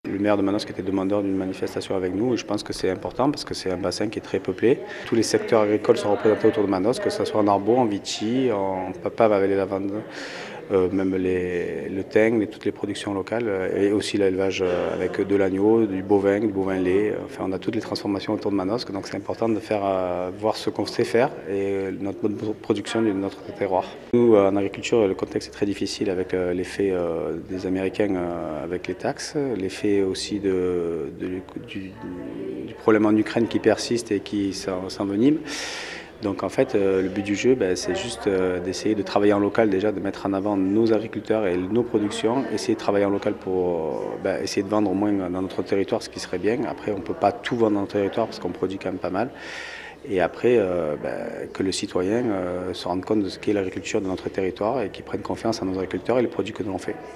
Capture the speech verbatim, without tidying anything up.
Le maire de Manosque était demandeur d'une manifestation avec nous et je pense que c'est important parce que c'est un bassin qui est très peuplé. Tous les secteurs agricoles sont représentés autour de Manosque, que ce soit en Arbo, en Vichy, en Papa, avec les lavandes, euh, même les, le thym, et toutes les productions locales euh, et aussi l'élevage euh, avec de l'agneau, du bovin, du bovin lait. Enfin, on a toutes les transformations autour de Manosque, donc c'est important de faire euh, voir ce qu'on sait faire et notre bonne production de notre terroir. Nous, euh, en agriculture, le contexte est très difficile avec euh, l'effet euh, des Américains euh, avec les taxes, l'effet aussi de, de, du, du problème en Ukraine qui persiste et qui s'envenime. Donc en fait, euh, le but du jeu, ben, c'est juste euh, d'essayer de travailler en local déjà, de mettre en avant nos agriculteurs et nos productions, essayer de travailler en local pour euh, ben, essayer de vendre au moins dans notre territoire, ce qui serait bien. Après, on ne peut pas tout vendre dans notre territoire parce qu'on produit quand même pas mal. Et après, euh, ben, que le citoyen euh, se rende compte de ce qu'est l'agriculture de notre territoire et qu'il prenne confiance en nos agriculteurs et les produits que nous on fait.